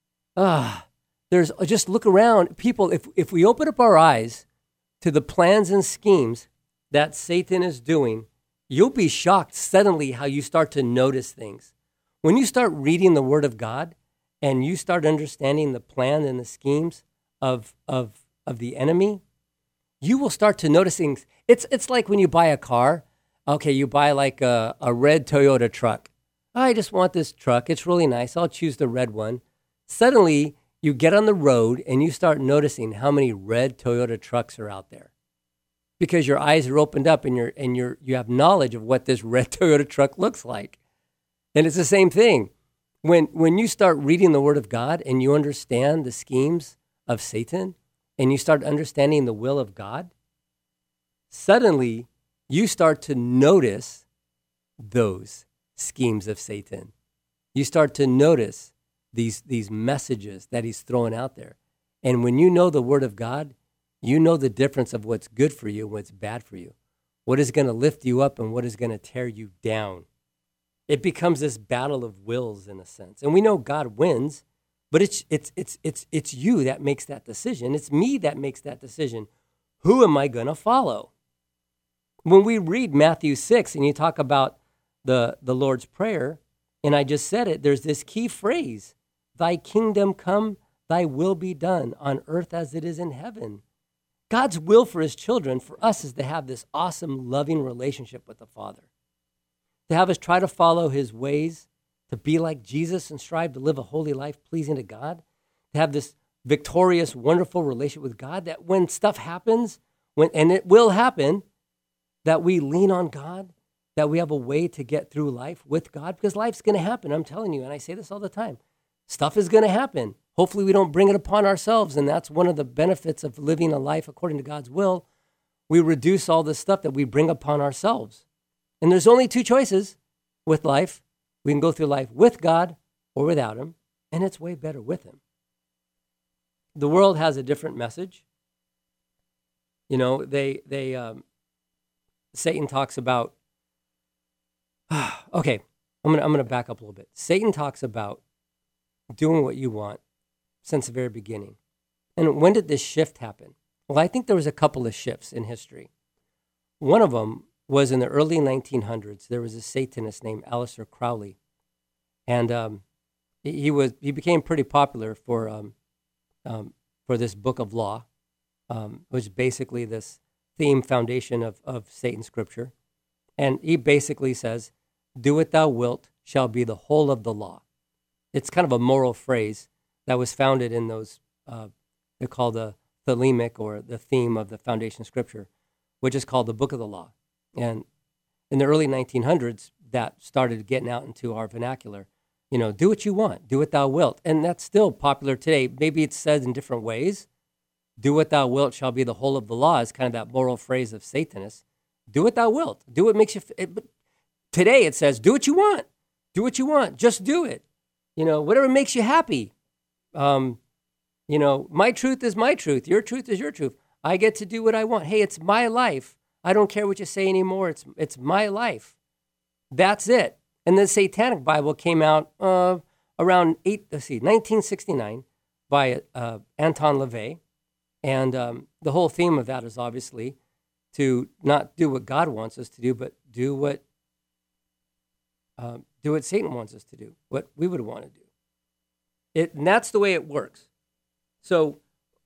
Speaker 2: just look around. People, if we open up our eyes to the plans and schemes that Satan is doing, you'll be shocked suddenly how you start to notice things. When you start reading the Word of God and you start understanding the plan and the schemes of the enemy, you will start to notice things. It's like when you buy a car. Okay, you buy like a red Toyota truck. I just want this truck. It's really nice. I'll choose the red one. Suddenly, you get on the road and you start noticing how many red Toyota trucks are out there, because your eyes are opened up and you have knowledge of what this red Toyota truck looks like. And it's the same thing. When you start reading the Word of God and you understand the schemes of Satan and you start understanding the will of God, suddenly you start to notice those schemes of Satan. You start to notice these messages that he's throwing out there. And when you know the Word of God, you know the difference of what's good for you and what's bad for you, what is going to lift you up and what is going to tear you down. It becomes this battle of wills in a sense. And we know God wins, but it's you that makes that decision. It's me that makes that decision. Who am I going to follow? When we read Matthew 6 and you talk about the Lord's Prayer, and I just said it, there's this key phrase, thy kingdom come, thy will be done on earth as it is in heaven. God's will for his children, for us, is to have this awesome, loving relationship with the Father. To have us try to follow his ways, to be like Jesus and strive to live a holy life pleasing to God. To have this victorious, wonderful relationship with God, that when stuff happens, and it will happen, that we lean on God, that we have a way to get through life with God, because life's going to happen. I'm telling you, and I say this all the time. Stuff is going to happen. Hopefully we don't bring it upon ourselves, and that's one of the benefits of living a life according to God's will. We reduce all the stuff that we bring upon ourselves. And there's only two choices with life. We can go through life with God or without him, and it's way better with him. The world has a different message. You know, Satan talks about, okay, I'm gonna back up a little bit. Satan talks about doing what you want since the very beginning. And when did this shift happen? Well, I think there was a couple of shifts in history. One of them was in the early 1900s. There was a Satanist named Aleister Crowley, and he became pretty popular for this book of law, which is basically this theme foundation of Satan's scripture. And he basically says, do what thou wilt shall be the whole of the law. It's kind of a moral phrase that was founded in those, they're called the thelemic, or the theme of the foundation scripture, which is called the book of the law. And in the early 1900s, that started getting out into our vernacular. You know, do what you want, do what thou wilt. And that's still popular today. Maybe it's said in different ways. Do what thou wilt shall be the whole of the law is kind of that moral phrase of Satanists. Do what thou wilt. Do what makes you... But today it says, do what you want. Do what you want. Just do it. You know, whatever makes you happy. You know, my truth is my truth. Your truth is your truth. I get to do what I want. Hey, it's my life. I don't care what you say anymore. It's my life. That's it. And the Satanic Bible came out around 1969 by Anton LaVey. And the whole theme of that is obviously to not do what God wants us to do, but do what Satan wants us to do, what we would want to do. And that's the way it works. So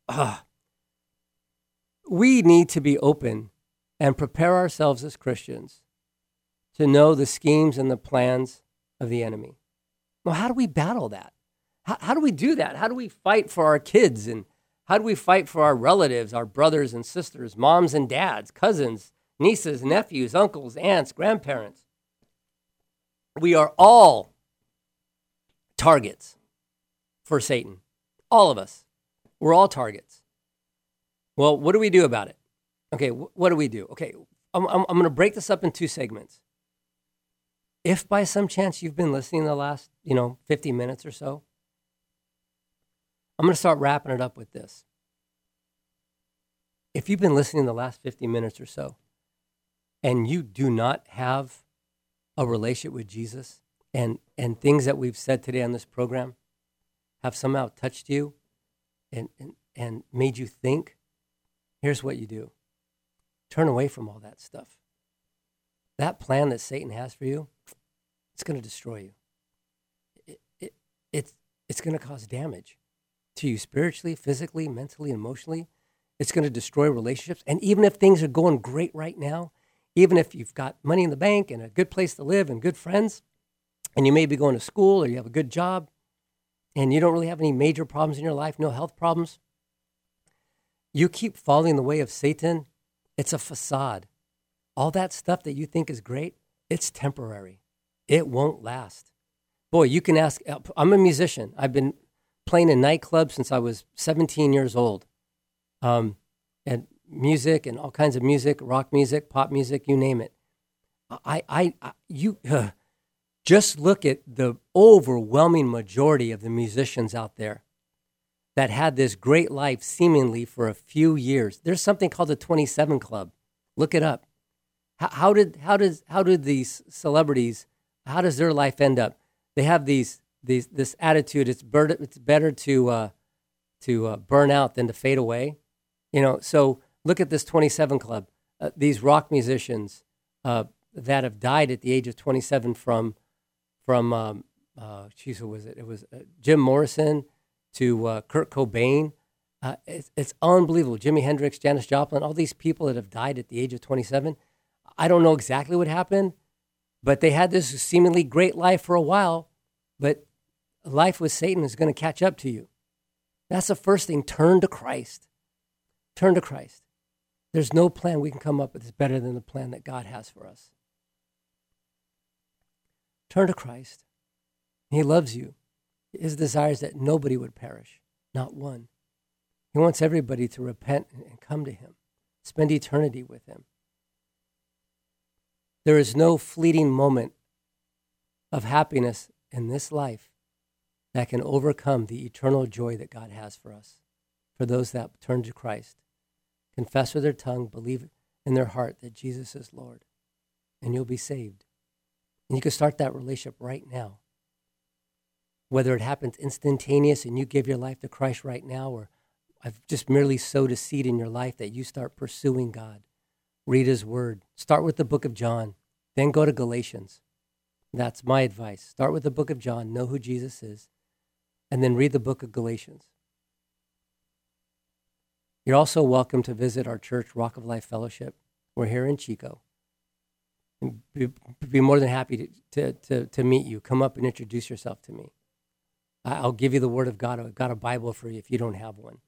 Speaker 2: we need to be open and prepare ourselves as Christians to know the schemes and the plans of the enemy. Well, how do we battle that? How do we do that? How do we fight for our kids? And how do we fight for our relatives, our brothers and sisters, moms and dads, cousins, nieces, nephews, uncles, aunts, grandparents? We are all targets for Satan. All of us. We're all targets. Well, what do we do about it? Okay, what do we do? Okay, I'm going to break this up in two segments. If by some chance you've been listening the last, 50 minutes or so, I'm going to start wrapping it up with this. If you've been listening the last 50 minutes or so, and you do not have a relationship with Jesus, and things that we've said today on this program have somehow touched you and made you think, here's what you do. Turn away from all that stuff. that plan that Satan has for you, it's going to destroy you. It's going to cause damage to you spiritually, physically, mentally, emotionally. It's going to destroy relationships. And even if things are going great right now, even if you've got money in the bank and a good place to live and good friends, and you may be going to school or you have a good job, and you don't really have any major problems in your life, no health problems, you keep following the way of Satan, it's a facade. All that stuff that you think is great, it's temporary. It won't last. Boy, you can ask, I'm a musician. I've been playing in nightclubs since I was 17 years old. And music and all kinds of music, rock music, pop music, you name it. Just look at the overwhelming majority of the musicians out there that had this great life seemingly for a few years. There's something called the 27 Club. Look it up. How did these celebrities, how does their life end up? They have this attitude. It's better to burn out than to fade away. So look at this 27 Club. These rock musicians that have died at the age of 27 from who was it? It was Jim Morrison to Kurt Cobain. It's unbelievable. Jimi Hendrix, Janis Joplin, all these people that have died at the age of 27. I don't know exactly what happened, but they had this seemingly great life for a while, but life with Satan is going to catch up to you. That's the first thing. Turn to Christ. Turn to Christ. There's no plan we can come up with that's better than the plan that God has for us. Turn to Christ. He loves you. His desire is that nobody would perish, not one. He wants everybody to repent and come to him, spend eternity with him. There is no fleeting moment of happiness in this life that can overcome the eternal joy that God has for us, for those that turn to Christ, confess with their tongue, believe in their heart that Jesus is Lord, and you'll be saved. And you can start that relationship right now. Whether it happens instantaneous and you give your life to Christ right now, or I've just merely sowed a seed in your life that you start pursuing God. Read his word. Start with the book of John, then go to Galatians. That's my advice. Start with the book of John, know who Jesus is, and then read the book of Galatians. You're also welcome to visit our church, Rock of Life Fellowship. We're here in Chico. And be more than happy to meet you. Come up and introduce yourself to me. I'll give you the word of God. I've got a Bible for you if you don't have one.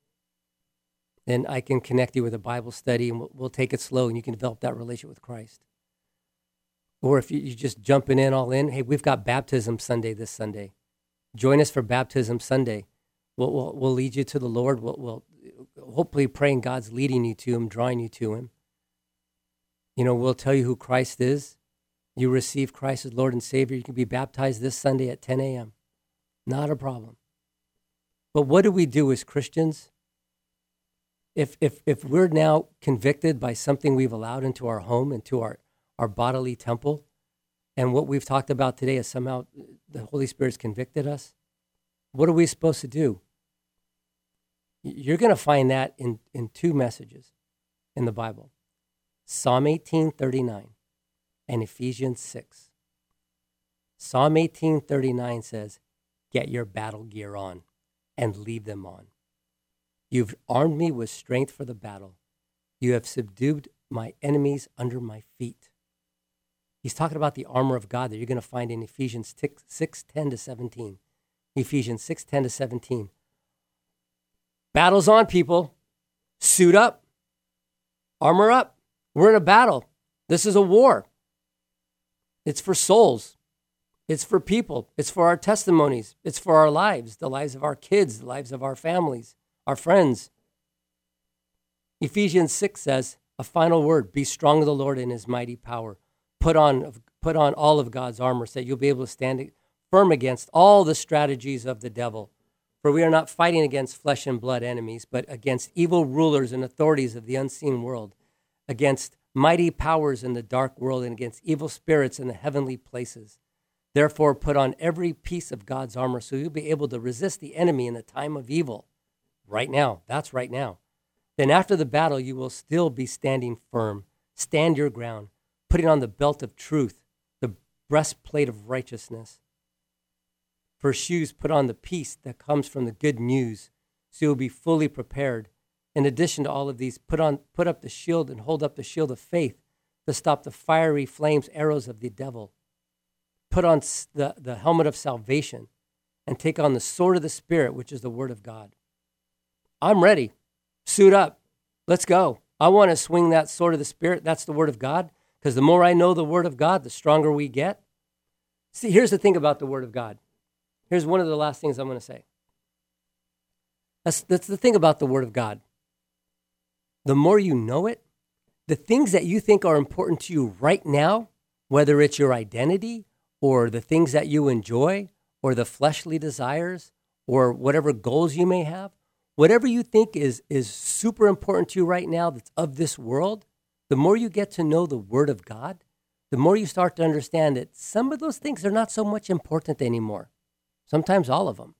Speaker 2: Then I can connect you with a Bible study, and we'll take it slow, and you can develop that relationship with Christ. Or if you're just jumping in all in, hey, we've got Baptism Sunday this Sunday. Join us for Baptism Sunday. We'll lead you to the Lord. We'll hopefully praying God's leading you to him, drawing you to him. We'll tell you who Christ is. You receive Christ as Lord and Savior. You can be baptized this Sunday at 10 a.m. Not a problem. But what do we do as Christians? If we're now convicted by something we've allowed into our home, into our bodily temple, and what we've talked about today is somehow the Holy Spirit's convicted us, what are we supposed to do? You're going to find that in two messages in the Bible. Psalm 18:39 and Ephesians 6. Psalm 18:39 says, get your battle gear on and leave them on. You've armed me with strength for the battle. You have subdued my enemies under my feet. He's talking about the armor of God that you're going to find in Ephesians 6:10 to 17. Ephesians 6:10 to 17. Battle's on, people. Suit up. Armor up. We're in a battle. This is a war. It's for souls. It's for people. It's for our testimonies. It's for our lives, the lives of our kids, the lives of our families, our friends. Ephesians 6 says, a final word, be strong in the Lord and his mighty power. Put on all of God's armor so that you'll be able to stand firm against all the strategies of the devil. For we are not fighting against flesh and blood enemies, but against evil rulers and authorities of the unseen world, against mighty powers in the dark world, and against evil spirits in the heavenly places. Therefore, put on every piece of God's armor so you'll be able to resist the enemy in the time of evil. Right now. That's right now. Then after the battle, you will still be standing firm. Stand your ground. putting on the belt of truth, the breastplate of righteousness. For shoes, put on the peace that comes from the good news, so you'll be fully prepared. In addition to all of these, put up the shield and hold up the shield of faith to stop the fiery flames, arrows of the devil. Put on the helmet of salvation and take on the sword of the Spirit, which is the word of God. I'm ready. Suit up. Let's go. I want to swing that sword of the Spirit. That's the word of God. Because the more I know the word of God, the stronger we get. See, here's the thing about the word of God. Here's one of the last things I'm going to say. That's the thing about the word of God. The more you know it, the things that you think are important to you right now, whether it's your identity or the things that you enjoy or the fleshly desires or whatever goals you may have, whatever you think is super important to you right now that's of this world, the more you get to know the word of God, the more you start to understand that some of those things are not so much important anymore. Sometimes all of them.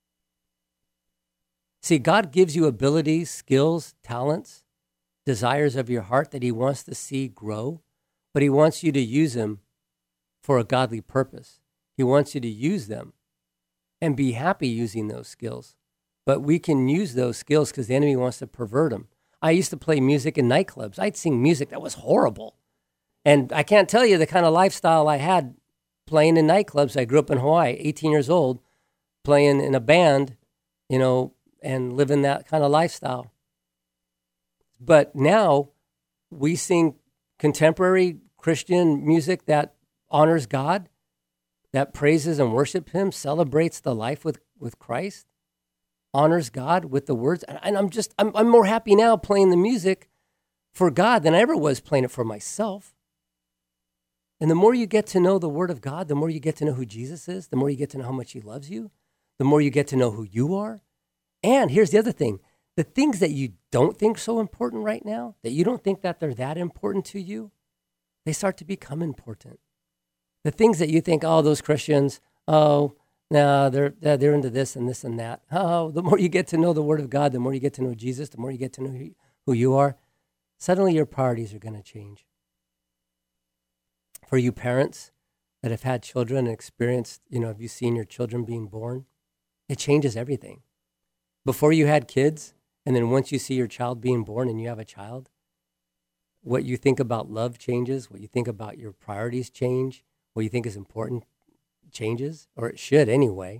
Speaker 2: See, God gives you abilities, skills, talents, desires of your heart that he wants to see grow, but he wants you to use them for a godly purpose. He wants you to use them and be happy using those skills. But we can use those skills because the enemy wants to pervert them. I used to play music in nightclubs. I'd sing music that was horrible. And I can't tell you the kind of lifestyle I had playing in nightclubs. I grew up in Hawaii, 18 years old, playing in a band, and living that kind of lifestyle. But now we sing contemporary Christian music that honors God, that praises and worships him, celebrates the life with Christ, honors God with the words. And I'm more happy now playing the music for God than I ever was playing it for myself. And the more you get to know the word of God, the more you get to know who Jesus is, the more you get to know how much he loves you, the more you get to know who you are. And here's the other thing. The things that you don't think so important right now, that you don't think that they're that important to you, they start to become important. The things that you think, oh, those Christians, oh, no, they're into this and this and that. Oh, the more you get to know the word of God, the more you get to know Jesus, the more you get to know who you are, suddenly your priorities are going to change. For you parents that have had children and experienced, have you seen your children being born? It changes everything. Before you had kids, and then once you see your child being born and you have a child, what you think about love changes, what you think about your priorities change, what you think is important changes, or it should anyway.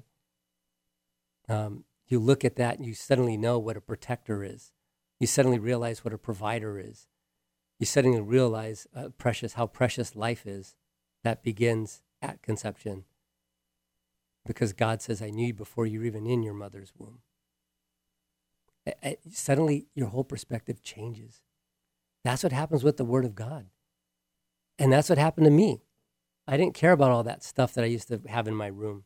Speaker 2: You look at that and you suddenly know what a protector is. You suddenly realize what a provider is. You suddenly realize how precious life is. That begins at conception. Because God says, I knew you before you were even in your mother's womb. Suddenly your whole perspective changes. That's what happens with the word of God. And that's what happened to me. I didn't care about all that stuff that I used to have in my room.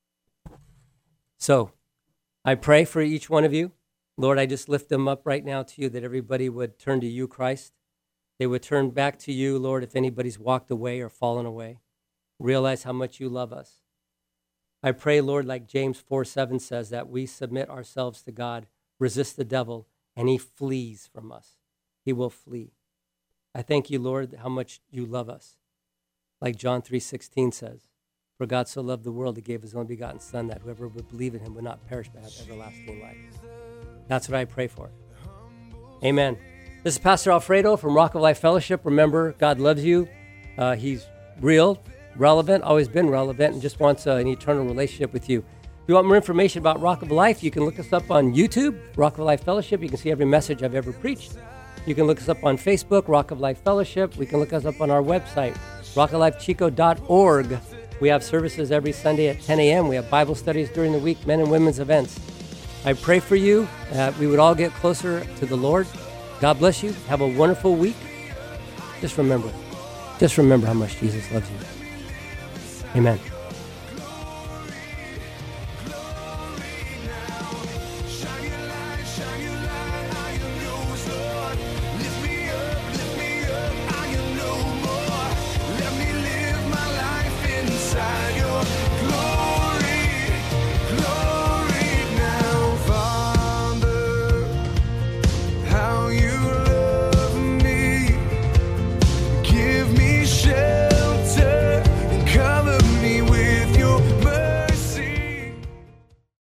Speaker 2: So I pray for each one of you. Lord, I just lift them up right now to you, that everybody would turn to you, Christ. They would turn back to you, Lord, if anybody's walked away or fallen away. Realize how much you love us. I pray, Lord, like James 4:7 says, that we submit ourselves to God, resist the devil, and he flees from us. He will flee. I thank you, Lord, how much you love us. Like John 3:16 says, for God so loved the world, he gave his only begotten Son, that whoever would believe in him would not perish but have everlasting life. That's what I pray for. Amen. This is Pastor Alfredo from Rock of Life Fellowship. Remember, God loves you. He's real, relevant, always been relevant, and just wants an eternal relationship with you. If you want more information about Rock of Life, you can look us up on YouTube, Rock of Life Fellowship. You can see every message I've ever preached. You can look us up on Facebook, Rock of Life Fellowship. We can look us up on our website, rockoflifechico.org. We have services every Sunday at 10 a.m. We have Bible studies during the week, men and women's events. I pray for you that we would all get closer to the Lord. God bless you. Have a wonderful week. Just remember how much Jesus loves you. Amen.